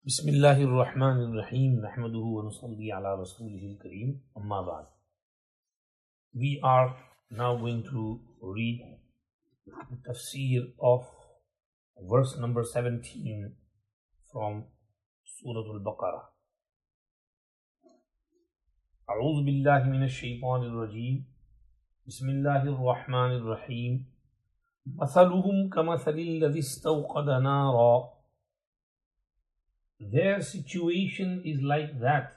بسم الله الرحمن الرحيم نحمده ونصلي على رسوله الكريم أما بعد. We are now going to read the tafsir of verse number 17 from Surah Al-Baqarah. أعوذ بالله من الشيطان الرجيم بسم الله الرحمن الرحيم مثلهم كمثل الذي استوقد نارا. Their situation is like that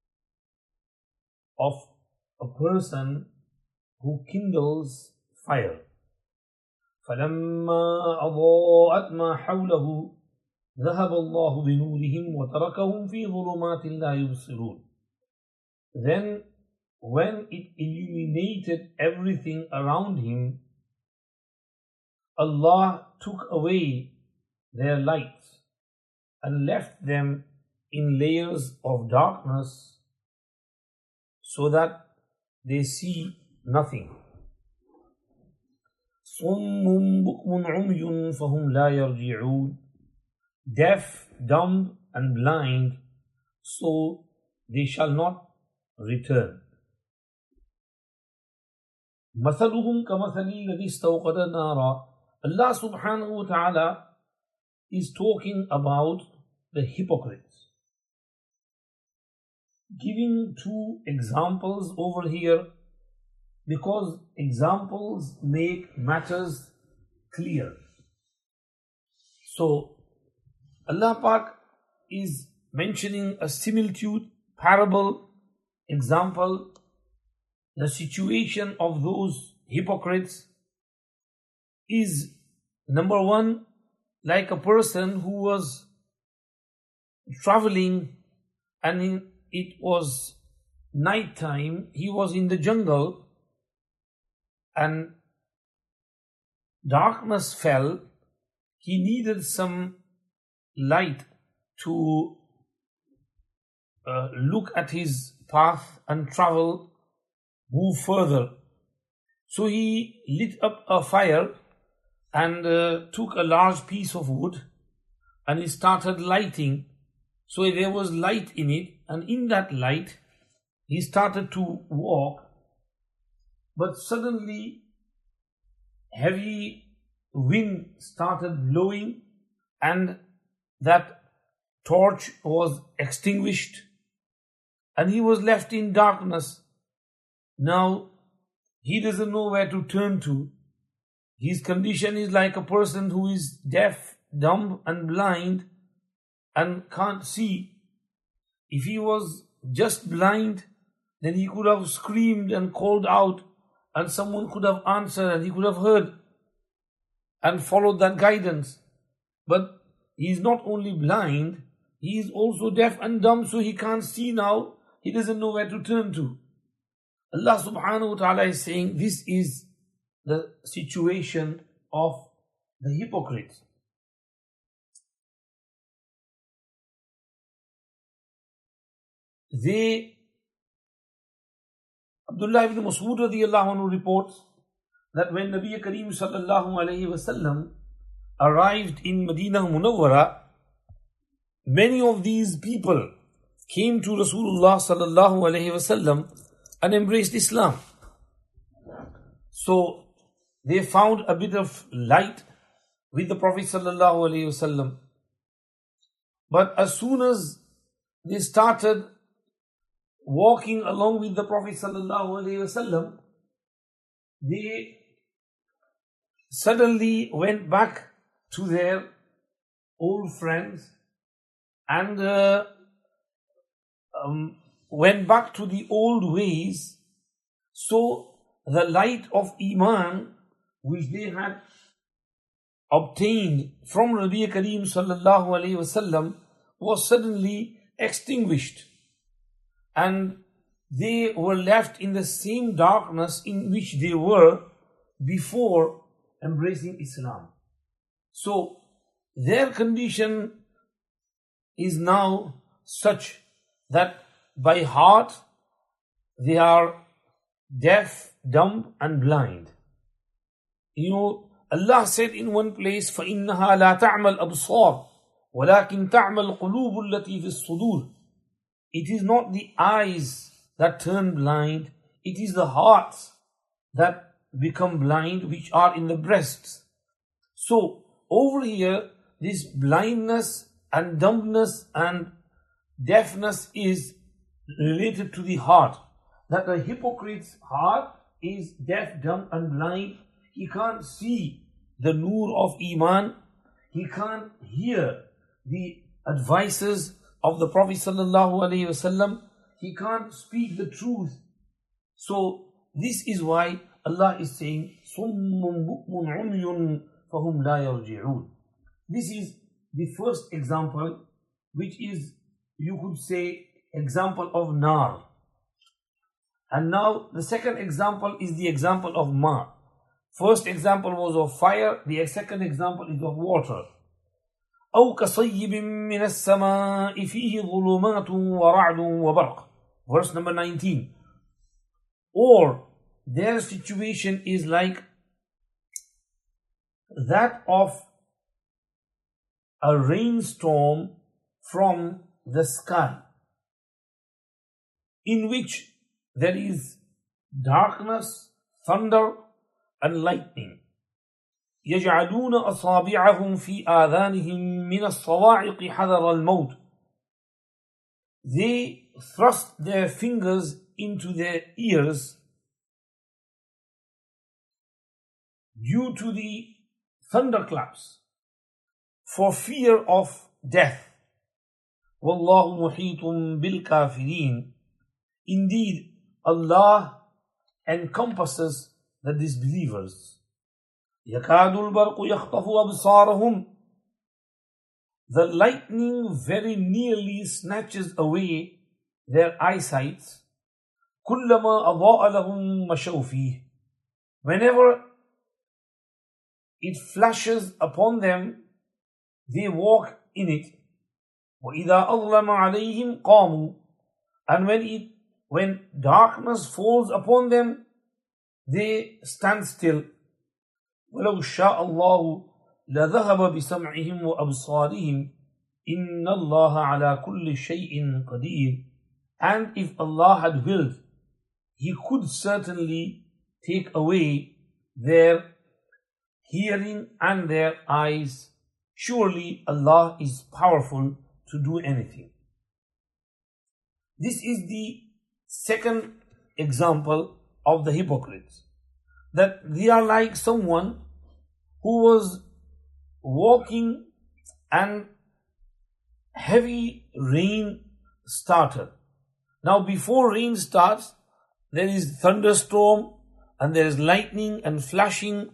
of a person who kindles fire. فَلَمَّا أَضَاءَتْ مَا حَوْلَهُ ذَهَبَ اللَّهُ بِنُورِهِمْ وَتَرَكَهُمْ فِي ظُلُمَاتٍ لَا يُبْصِرُونَ. Then when it illuminated everything around him, Allah took away their lights and left them in layers of darkness so that they see nothing. صُمٌّ بُكْمٌ عُمْيٌ فَهُمْ لَا يَرْجِعُونَ. Deaf, dumb and blind, so they shall not return. مَثَلُهُمْ كَمَثَلِ الَّذِي اسْتَوْقَدَ نَارًا. Allah subhanahu wa ta'ala is talking about the hypocrites, giving two examples over here because examples make matters clear. So Allah Pak is mentioning a similitude, parable, example. The situation of those hypocrites is, number one, like a person who was traveling and it was night time. He was in the jungle and darkness fell. He needed some light to look at his path and travel, move further. So he lit up a fire and took a large piece of wood and he started lighting. So there was light in it, and in that light he started to walk, but suddenly heavy wind started blowing and that torch was extinguished and he was left in darkness. Now he doesn't know where to turn to. His condition is like a person who is deaf, dumb and blind and can't see. If he was just blind, then he could have screamed and called out and someone could have answered and he could have heard and followed that guidance. But he is not only blind, he is also deaf and dumb, so he can't see now. He doesn't know where to turn to. Allah subhanahu wa ta'ala is saying this is the situation of the hypocrites. Abdullah ibn Mas'ud radiyallahu anhu reports that when Nabi Kareem sallallahu alayhi wasallam arrived in Medina Munawwara, many of these people came to Rasulullah sallallahu alayhi wasallam and embraced Islam. So they found a bit of light with the Prophet sallallahu alaihi wasallam. But as soon as they started walking along with the Prophet sallallahu alaihi wasallam, they suddenly went back to their old friends and went back to the old ways. So the light of Iman which they had obtained from Nabi Kareem sallallahu alayhi wasallam was suddenly extinguished and they were left in the same darkness in which they were before embracing Islam. So their condition is now such that by heart they are deaf, dumb and blind. You know, Allah said in one place, فَإِنَّهَا لَا تَعْمَى الْأَبْصَارِ وَلَكِنْ تَعْمَى الْقُلُوبُ الَّتِي فِي الصُّدُورِ. It is not the eyes that turn blind, it is the hearts that become blind which are in the breasts. So over here, this blindness and dumbness and deafness is related to the heart. That a hypocrite's heart is deaf, dumb and blind. He can't see the nur of Iman. He can't hear the advices of the Prophet sallallahu alaihi wasallam. He can't speak the truth. So this is why Allah is saying, صُمٌّ بُكْمٌ عُمْيٌ فَهُمْ لَا يَرْجِعُونَ. This is the first example, which is, you could say, example of nar. And now the second example is the example of ma. First example was of fire, the second example is of water. أو كصيب من السماء فيه ظلمات ورعد وبرق. Verse number 19. Or their situation is like that of a rainstorm from the sky, in which there is darkness, thunder and lightning. يجعلون أصابعهم في آذانهم من الصواعق حذر الموت. They thrust their fingers into their ears due to the thunderclaps for fear of death. وَاللَّهُ مُحِيطٌ بِالْكَافِرِينَ. Indeed, Allah encompasses the disbelievers. يَكَادُ الْبَرْقُ يَخْطَفُ أَبْصَارَهُمْ. The lightning very nearly snatches away their eyesight. كُلَّمَا أَضَاءَ لَهُمْ مَشَوْا فِيهِ. Whenever it flashes upon them, they walk in it. وَإِذَا أَظْلَمَ عَلَيْهِمْ قَامُوا. And when darkness falls upon them, they stand still. وَلَوْ شَاءَ اللَّهُ لَذَهَبَ بِسَمْعِهِمْ وَأَبْصَارِهِمْ إِنَّ اللَّهَ عَلَى كُلِّ شَيْءٍ قَدِيرٌ. And if Allah had willed, He could certainly take away their hearing and their eyes. Surely Allah is powerful to do anything. This is the second example of the hypocrites. That they are like someone who was walking and heavy rain started. Now before rain starts, there is thunderstorm and there is lightning and flashing,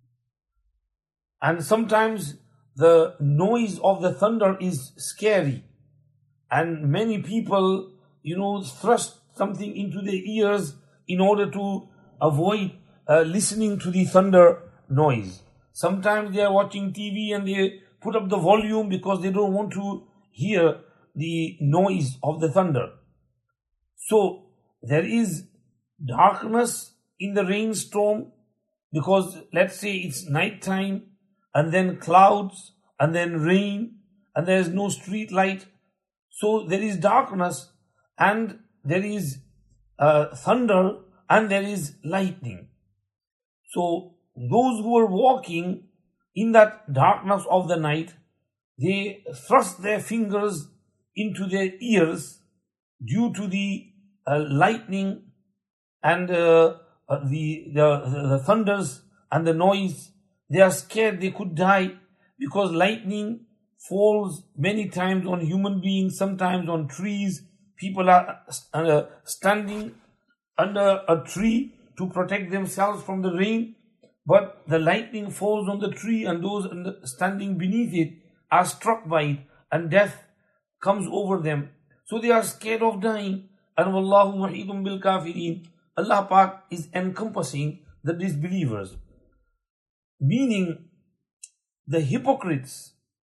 and sometimes the noise of the thunder is scary, and many people, thrust something into their ears in order to avoid listening to the thunder noise. Sometimes they are watching TV and they put up the volume because they don't want to hear the noise of the thunder. So there is darkness in the rainstorm because let's say it's night time, and then clouds and then rain and there is no street light. So there is darkness and there is thunder and there is lightning. So those who are walking in that darkness of the night, they thrust their fingers into their ears due to the lightning and the thunders and the noise. They are scared they could die because lightning falls many times on human beings, sometimes on trees. People are standing under a tree to protect themselves from the rain, but the lightning falls on the tree and those standing beneath it are struck by it and death comes over them. So they are scared of dying. And Wallahu muhitun bil kafirin. Allah Pak is encompassing the disbelievers. Meaning, the hypocrites,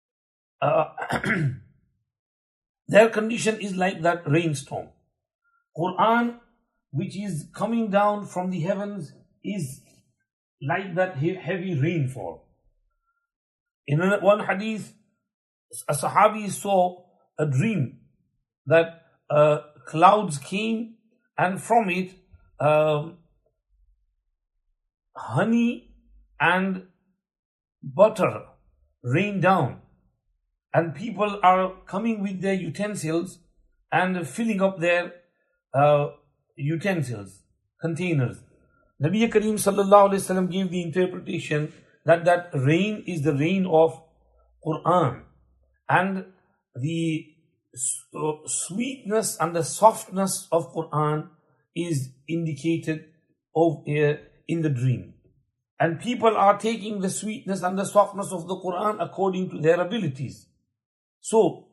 their condition is like that rainstorm. Quran, which is coming down from the heavens, is like that heavy rainfall. In one hadith, a Sahabi saw a dream that clouds came and from it honey and butter rained down, and people are coming with their utensils and filling up their utensils, containers. Nabi Kareem sallallahu alaihi wasallam gave the interpretation that rain is the rain of Quran, and the sweetness and the softness of Quran is indicated in the dream. And people are taking the sweetness and the softness of the Quran according to their abilities. So,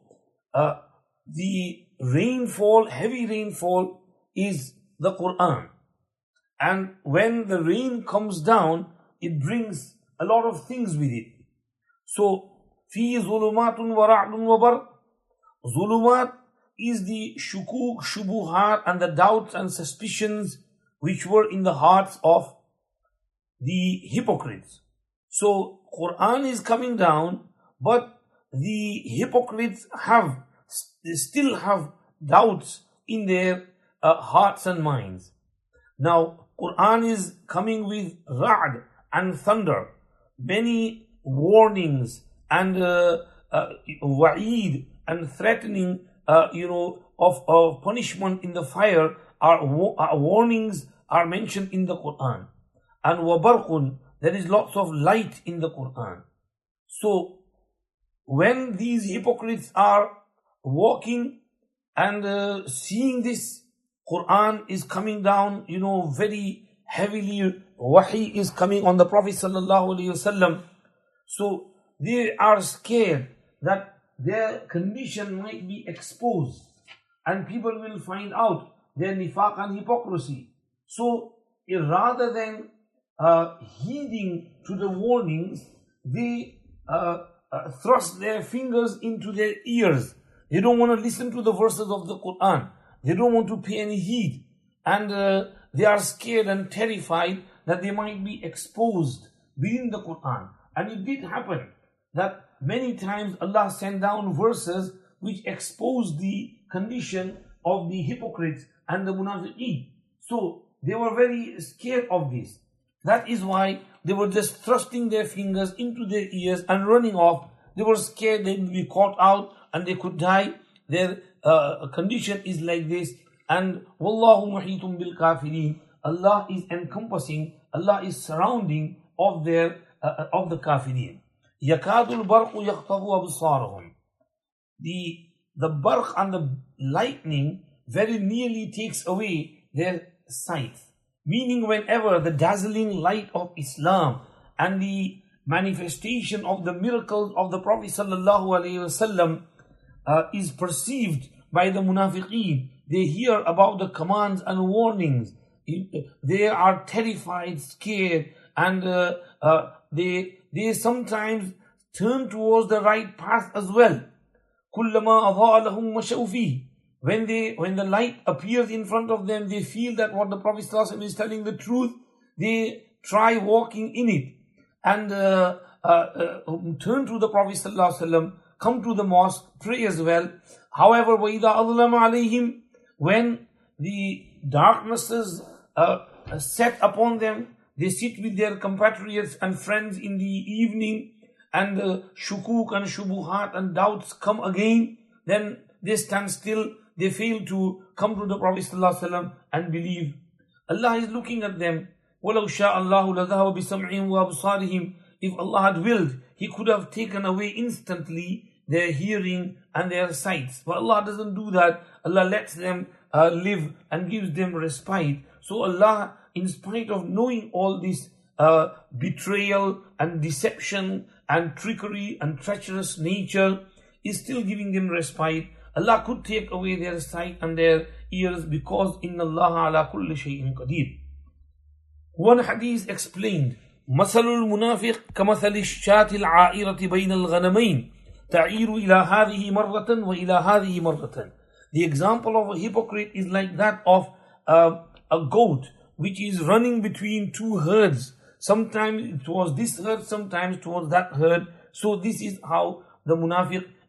the rainfall, heavy rainfall, is the Quran. And when the rain comes down, it brings a lot of things with it. So, فِي ظُلُمَاتٌ وَرَعْدٌ وَبَرْقٌ. Zulumat is the shukuk, shubuhat, and the doubts and suspicions which were in the hearts of the hypocrites. So, Quran is coming down, but the hypocrites still have doubts in their hearts and minds. Now, Quran is coming with ra'd and thunder, many warnings and wa'id and threatening, of punishment in the fire. Warnings are mentioned in the Quran. And wabarqun, there is lots of light in the Quran. So, when these hypocrites are walking and seeing this, Quran is coming down, very heavily. Wahi is coming on the Prophet sallallahu alaihi wasallam. So they are scared that their condition might be exposed, and people will find out their nifaq and hypocrisy. So rather than heeding to the warnings, they thrust their fingers into their ears. They don't want to listen to the verses of the Quran. They don't want to pay any heed. And they are scared and terrified that they might be exposed within the Quran. And it did happen that many times Allah sent down verses which exposed the condition of the hypocrites and the munafiqeen. So they were very scared of this. That is why they were just thrusting their fingers into their ears and running off. They were scared they would be caught out and they could die. Their condition is like this. And Wallahu muhitum bil kafirin. Allah is encompassing, Allah is surrounding of the kafirin. Yakadul barqu yakhtafu absarahum. The barq and the lightning very nearly takes away their sight. Meaning whenever the dazzling light of Islam and the manifestation of the miracles of the Prophet sallallahu alaihi wasallam is perceived by the munafiqeen, they hear about the commands and warnings. They are terrified, scared, and they sometimes turn towards the right path as well. كُلَّمَا أَضَاءَ لَهُمْ مَشَوْا فِيهِ. When the light appears in front of them, they feel that what the Prophet ﷺ is telling the truth. They try walking in it and turn to the Prophet ﷺ, come to the mosque, pray as well. However, وَإِذَا أَظْلَمَ عَلَيْهِمْ, when the darknesses set upon them, they sit with their compatriots and friends in the evening, and the shukuk and shubuhat and doubts come again, then they stand still. They fail to come to the Prophet ﷺ and believe. Allah is looking at them. وَلَوْ شَاءَ اللَّهُ لَذَهَبَ بِسَمْعِهِمْ وَأَبْصَارِهِمْ. If Allah had willed, He could have taken away instantly their hearing and their sights. But Allah doesn't do that. Allah lets them live and gives them respite. So Allah, in spite of knowing all this betrayal and deception and trickery and treacherous nature, is still giving them respite. Allah could take away their sight and their ears because inna Allah ala kulli shay'in qadir. One hadith explained, مثل المنافق كمثل الشاة العائرة بين الغنمين تعير إلى هذه مرة وإلى هذه مرة. The example of a hypocrite is like that of a goat which is running between two herds. Sometimes towards this herd, sometimes towards that herd. So this is how the munafiq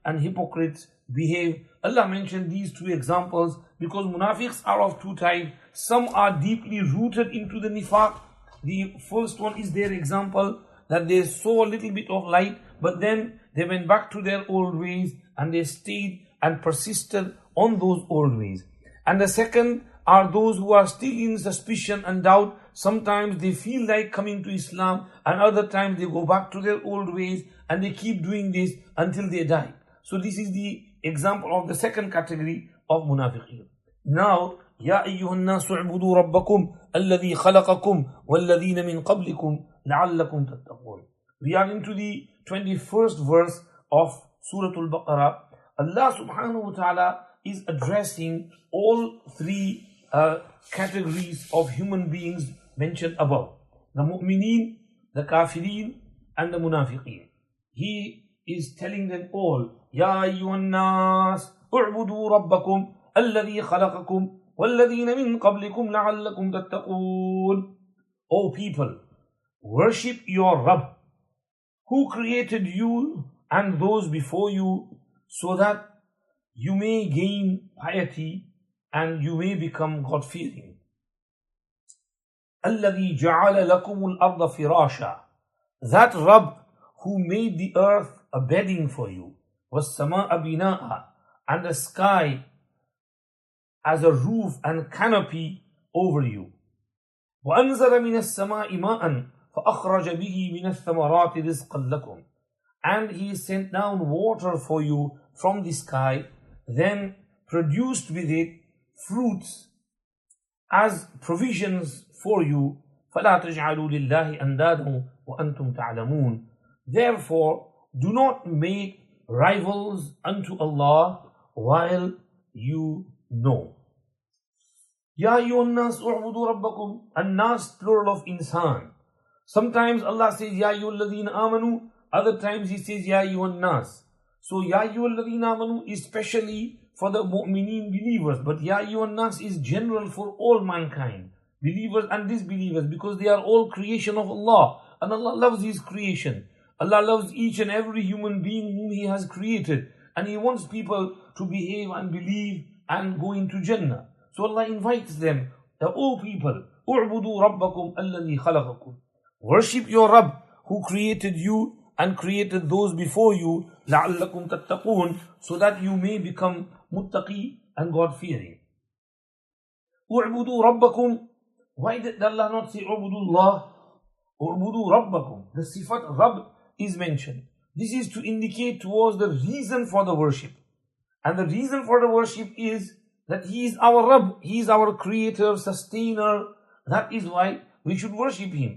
and hypocrites behave. Allah mentioned these two examples because munafiqs are of two types. Some are deeply rooted into the nifaq. The first one is their example, that they saw a little bit of light, but then they went back to their old ways and they stayed and persisted on those old ways. And the second are those who are still in suspicion and doubt. Sometimes they feel like coming to Islam, and other times they go back to their old ways, and they keep doing this until they die. So this is the example of the second category of munafiqeen. Now, يا أيها الناس اعبدوا ربكم الذي خلقكم والذين من قبلكم لعلكم تتقون. We are into the 21st verse of Surah Al-Baqarah. Allah subhanahu wa ta'ala is addressing all three categories of human beings mentioned above: the mu'mineen, the kafirin, and the munafiqeen. He is telling them all, يا أيها الناس اعبدوا ربكم الذي خلقكم والذين من قبلكم لعلكم تتقون. O people, worship your Rabb, who created you and those before you, so that you may gain piety and you may become God-fearing. الذي جعل لكم الأرض فراشا. That Rabb who made the earth a bedding for you, والسماء بناء, and the sky as a roof and canopy over you. وأنزل من السماء ماء فأخرج به من الثمرات رزقا لكم. And he sent down water for you from the sky, then produced with it fruits as provisions for you. فلا تجعلوا لله أندادا وأنتم تعلمون. Therefore, do not make rivals unto Allah while you know. Ya ayyuhan nas u'budu rabbakum. An-nas, plural of insan. Sometimes Allah says Ya ayyuhal ladhina amanu, other times He says Ya ayyuhan nas. So Ya ayyuhal ladhina amanu is specially for the mu'mineen believers, but Ya ayyuhan nas is general for all mankind, believers and disbelievers, because they are all creation of Allah, and Allah loves His creation. Allah loves each and every human being whom He has created, and He wants people to behave and believe and go into Jannah. So Allah invites them, O people, u'budu rabbakum alladhi khalaqakum. Worship your Rabb who created you and created those before you, la'allakum tattaqun, so that you may become muttaqi and God-fearing. U'budu rabbakum. Why did Allah not say u'budu Allah? U'budu rabbakum. The sifat Rabb is mentioned. This is to indicate towards the reason for the worship. And the reason for the worship is that He is our Rabb, He is our creator, sustainer. That is why we should worship Him.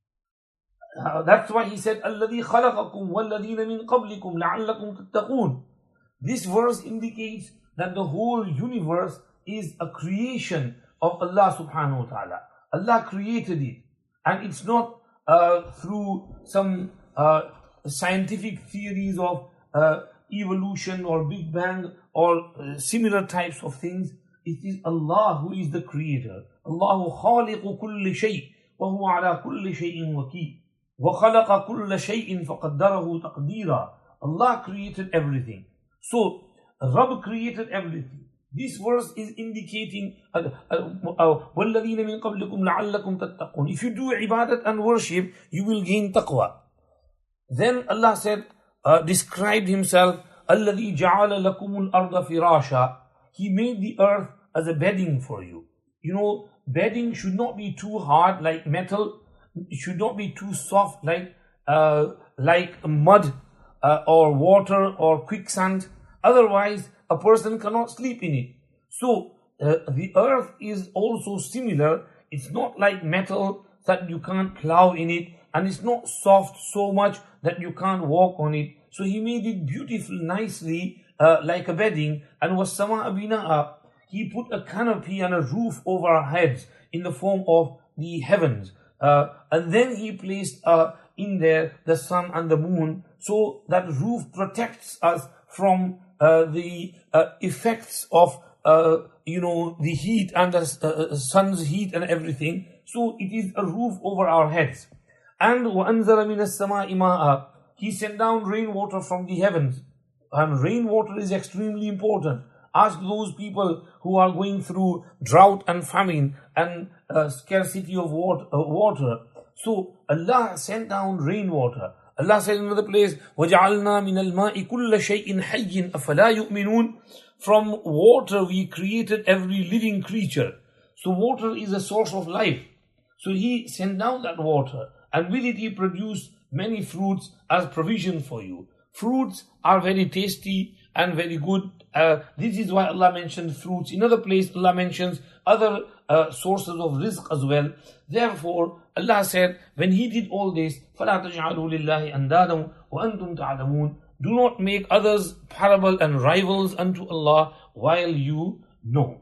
That's why He said, الَّذِي خَلَقَكُمْ وَالَّذِينَ مِنْ قَبْلِكُمْ لَعَلَّكُمْ تَتَّقُونَ. This verse indicates that the whole universe is a creation of Allah subhanahu wa ta'ala. Allah created it. And it's not through some scientific theories of evolution or Big Bang or similar types of things. It is Allah who is the creator. Allahu khaliqu kulli shay wa huwa ala kulli shay'in wakil. Wa khalaqa kulla shay'in faqaddarahu taqdeera. Allah created everything. So, Rabb created everything. This verse is indicating وَالَّذِينَ مِن قَبْلِكُمْ لَعَلَّكُمْ تَتَّقُونَ. If you do ibadat and worship, you will gain taqwa. Then Allah said, described Himself, الَّذِي جَعَلَ لَكُمُ الْأَرْضَ فِرَاشًا. He made the earth as a bedding for you. You know, bedding should not be too hard like metal. It should not be too soft like mud or water or quicksand. Otherwise, a person cannot sleep in it. So, the earth is also similar. It's not like metal that you can't plow in it, and it's not soft so much that you can't walk on it. So He made it beautiful, nicely, like a bedding. And وَالسَّمَاءَ بِنَاءً. He put a canopy and a roof over our heads in the form of the heavens. And then He placed in there the sun and the moon, so that roof protects us from the effects of the heat and the sun's heat and everything. So it is a roof over our heads. And وَأَنزَلَ مِنَ السَّمَاءِ مَاءً. He sent down rainwater from the heavens. and rainwater is extremely important. Ask those people who are going through drought and famine and scarcity of water. So Allah sent down rainwater. Allah says in another place, وَجَعَلْنَا مِنَ الْمَاءِ كُلَّ شَيْءٍ حَيٍّ أَفَلَا يُؤْمِنُونَ. From water we created every living creature. So water is a source of life. So He sent down that water, and with it He produced many fruits as provision for you. Fruits are very tasty and very good. This is why Allah mentioned fruits. In other place, Allah mentions other sources of rizq as well. Therefore, Allah said, when He did all this, فَلَا تَجْعَلُوا لِلَّهِ أَنْدَادًا وَأَنْتُمْ تَعْلَمُونَ. Do not make others parable and rivals unto Allah while you know.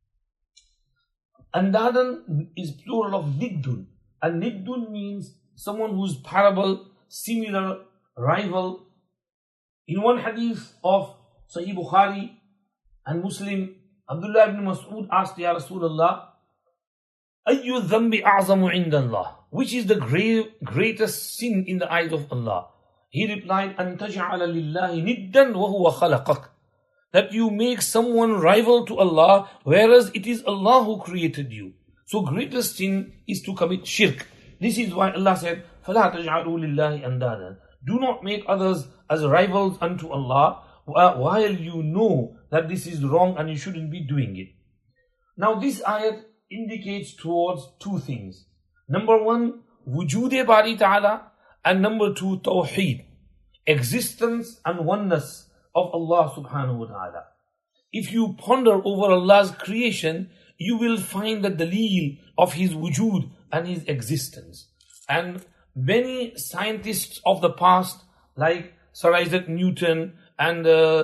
Andadan is plural of niddun. And niddun means someone who's parable, similar, rival. In one hadith of Sahih Bukhari and Muslim, Abdullah ibn Mas'ud asked, Ya Rasulullah, Ayyu dhanbi a'zamu inda Allah? Which is the greatest sin in the eyes of Allah? He replied, An taj'ala lillahi niddan wa huwa khalaqak. That you make someone rival to Allah, whereas it is Allah who created you. So greatest sin is to commit shirk. This is why Allah said, فَلَا تَجْعَلُوا لِلَّهِ أَنْدَادًا. Do not make others as rivals unto Allah, while you know that this is wrong and you shouldn't be doing it. Now this ayat indicates towards two things. Number one, wujude Bari Ta'ala, and number two, tawheed, existence and oneness of Allah subhanahu wa ta'ala. If you ponder over Allah's creation, you will find the daleel of His wujud and His existence. And many scientists of the past, like Sir Isaac Newton and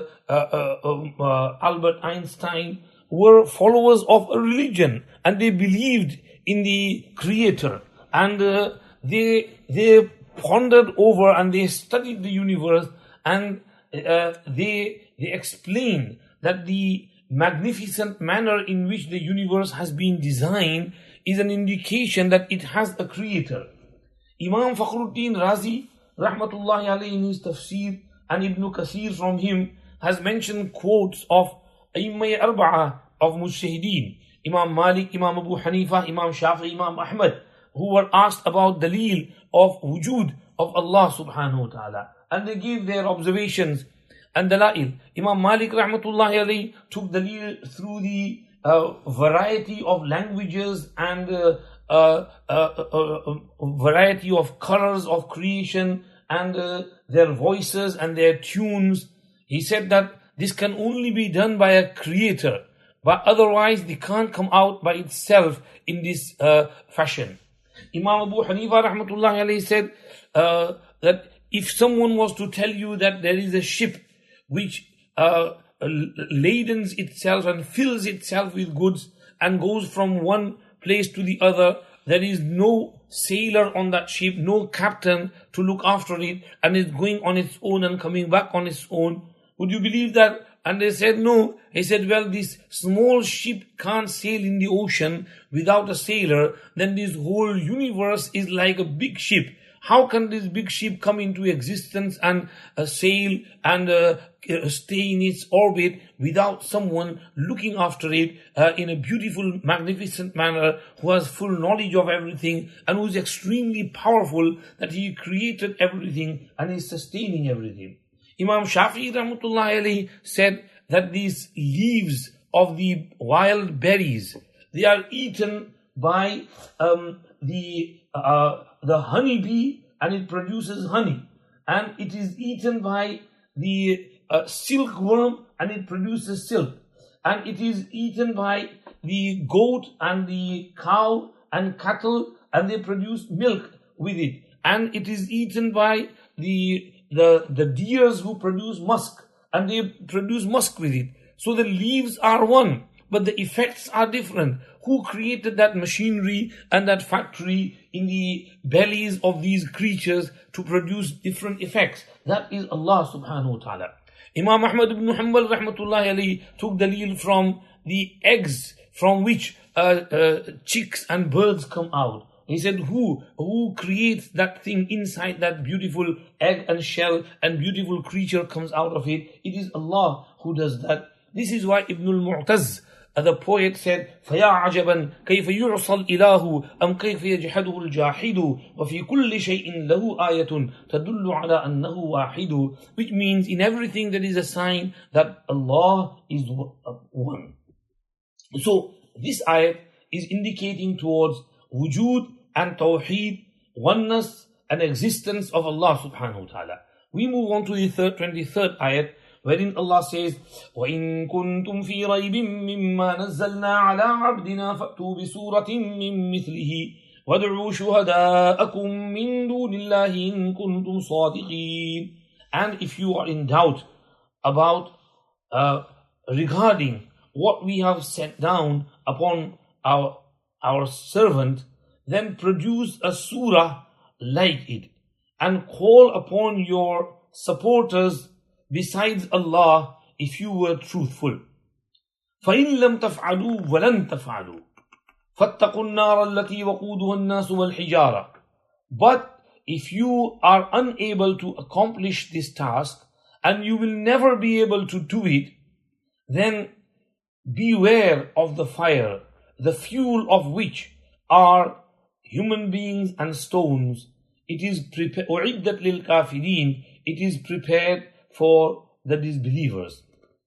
Albert Einstein, were followers of a religion, and they believed in the Creator, and they pondered over and they studied the universe, and they explained that the magnificent manner in which the universe has been designed is an indication that it has a creator. Imam Fakhruddin Razi, rahmatullahi alayhi, in his tafsir, and Ibn Kathir from him, has mentioned quotes of A'immah Arba'ah of Mujtahideen, Imam Malik, Imam Abu Hanifa, Imam Shafi, Imam Ahmad, who were asked about daleel of wujud of Allah subhanahu wa ta'ala. And they gave their observations and dalail. Imam Malik rahmatullahi alayhi took daleel through the variety of languages and variety of colors of creation and their voices and their tunes. He said that this can only be done by a creator, but otherwise they can't come out by itself in this fashion. Imam Abu Hanifa rahmatullahi alayhi said that if someone was to tell you that there is a ship which ladens itself and fills itself with goods and goes from one place to the other, there is no sailor on that ship, no captain to look after it, and it's going on its own and coming back on its own, would you believe that? And they said no. He said, well, this small ship can't sail in the ocean without a sailor. Then this whole universe is like a big ship. How can this big ship come into existence and sail and stay in its orbit without someone looking after it in a beautiful, magnificent manner, who has full knowledge of everything and who is extremely powerful, that He created everything and is sustaining everything? Imam Shafi'i rahmatullahi alayhi said that these leaves of the wild berries, they are eaten by the honeybee, and it produces honey, and it is eaten by the silkworm, and it produces silk, and it is eaten by the goat and the cow and cattle, and they produce milk with it, and it is eaten by the deers who produce musk, and they produce musk with it. So the leaves are one, but the effects are different. Who created that machinery and that factory in the bellies of these creatures to produce different effects? That is Allah subhanahu wa ta'ala. Imam Ahmad ibn Hanbal rahmatullahi alayhi took daleel from the eggs from which chicks and birds come out. He said, who creates that thing inside that beautiful egg and shell and beautiful creature comes out of it? It is Allah who does that. This is why Ibn al-Mu'taz, the poet, said, فَيَا عَجَبًا كَيْفَ يُعْصَى الْإِلَهُ أَمْ كَيْفَ يَجْحَدُهُ الْجَاحِدُ وَفِي كُلِّ شَيْءٍ لَهُ آيَةٌ تَدُلُّ عَلَىٰ أَنَّهُ وَاحِدُ. Which means in everything there is a sign that Allah is one. So this ayat is indicating towards wujud and tawheed, oneness and existence of Allah subhanahu wa ta'ala. We move on to the 23rd ayat, wherein Allah says, وَإِن كُنتُمْ فِي رَيْبٍ مِّمَّا نَزَّلْنَا عَلَىٰ عَبْدِنَا فَأْتُوا بِسُورَةٍ مِّن مِّثْلِهِ وَادْعُوا شُهَدَاءَكُم مِّن دُونِ اللَّهِ إِن كُنتُمْ صَادِقِينَ. And if you are in doubt about regarding what we have sent down upon our servant, then produce a surah like it and call upon your supporters besides Allah if you were truthful. فَإِن لَمْ تَفْعَلُوا وَلَن تَفْعَلُوا فَاتَّقُوا النَّارَ الَّتِي وَقُودُهَا النَّاسُ وَالْحِجَارَةُ. But if you are unable to accomplish this task and you will never be able to do it, then beware of the fire, the fuel of which are human beings and stones. It is أُعِدَّتْ لِلْكَافِرِينَ. It is prepared for the disbelievers.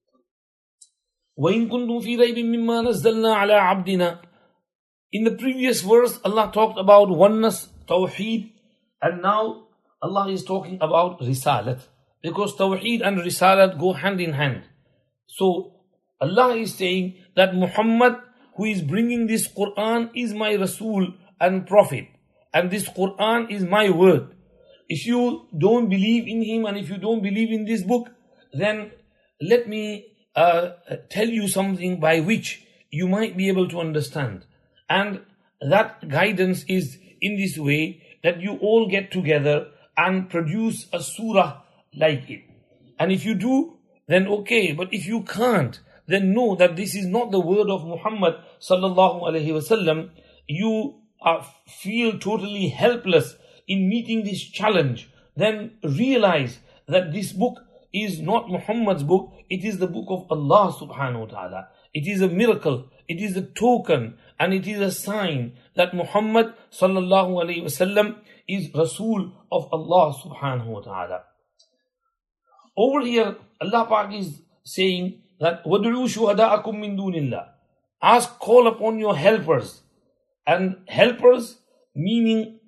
وَإِن كُنتُمْ فِي رَيْبٍ مِّمَّا نَزَّلْنَا عَلَىٰ عَبْدِنَا. In the previous verse, Allah talked about oneness, tawheed, and now Allah is talking about risalat, because tawheed and risalat go hand in hand. So Allah is saying that Muhammad, who is bringing this Quran, is my Rasul and Prophet, and this Quran is my word. If you don't believe in him and if you don't believe in this book, then let me tell you something by which you might be able to understand. And that guidance is in this way, that you all get together and produce a surah like it. And if you do, then okay. But if you can't, then know that this is not the word of Muhammad sallallahu alaihi wasallam. You feel totally helpless in meeting this challenge. Then realize that this book is not Muhammad's book. It is the book of Allah subhanahu wa ta'ala. It is a miracle. It is a token, and it is a sign that Muhammad sallallahu alaihi wasallam is Rasul of Allah subhanahu wa ta'ala. Over here, Allah Pak is saying that وَدْعُوا شُهَدَاءَكُم مِّن دُونِ اللَّهِ. Ask, call upon your helpers. And helpers meaning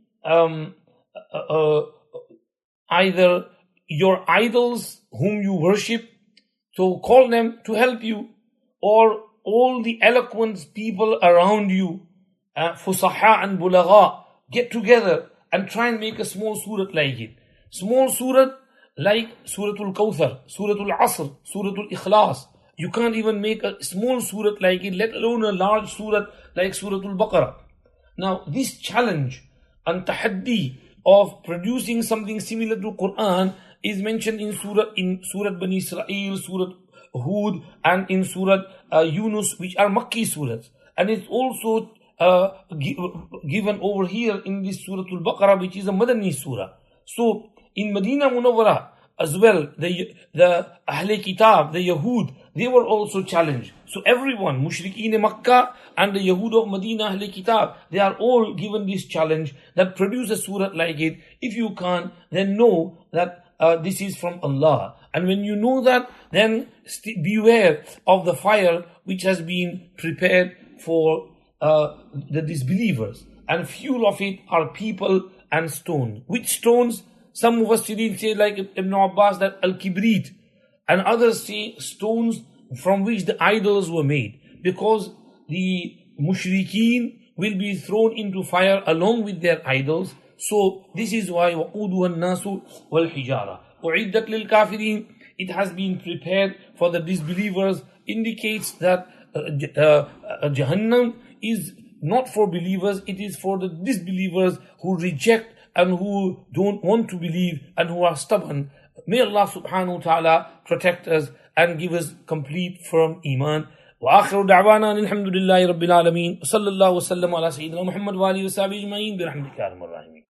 either your idols whom you worship, so call them to help you, or all the eloquent people around you, fusaha and bulagha, get together and try and make a small surat like it. Small surat like Suratul Kawthar, Suratul Asr, Suratul Ikhlas. You can't even make a small surat like it, let alone a large surat like Suratul Baqarah. Now, this challenge and tahaddi of producing something similar to Quran is mentioned in Surah Bani Israel, Surah Hud, and in Surah Yunus, which are Makki surahs. And it's also given over here in this Suratul Baqarah, which is a Madani surah. So, in Medina Munawwara as well, the Ahle Kitab, the Yahud, they were also challenged. So everyone, Mushrikeen Makkah and the Yahud of Medina, Ahle Kitab, they are all given this challenge that produce a surah like it. If you can't, then know that this is from Allah. And when you know that, then beware of the fire which has been prepared for the disbelievers. And fuel of it are people and stones. Which stones? Some Mufassirin say, like Ibn Abbas, that Al-Kibrit, and others say stones from which the idols were made, because the mushrikeen will be thrown into fire along with their idols. So this is why وَقُودُهَا النَّاسُ وَالْحِجَارَةُ أُعِدَّتْ لِلْكَافِرِينَ. It has been prepared for the disbelievers, indicates that Jahannam is not for believers, it is for the disbelievers who reject and who don't want to believe and who are stubborn. May Allah subhanahu wa ta'ala protect us and give us complete firm iman. وآخر دعوانا الحمد لله رب العالمين وصلى الله وسلم على سيدنا محمد وآله وصحبه أجمعين برحمتك يا أرحم الراحمين.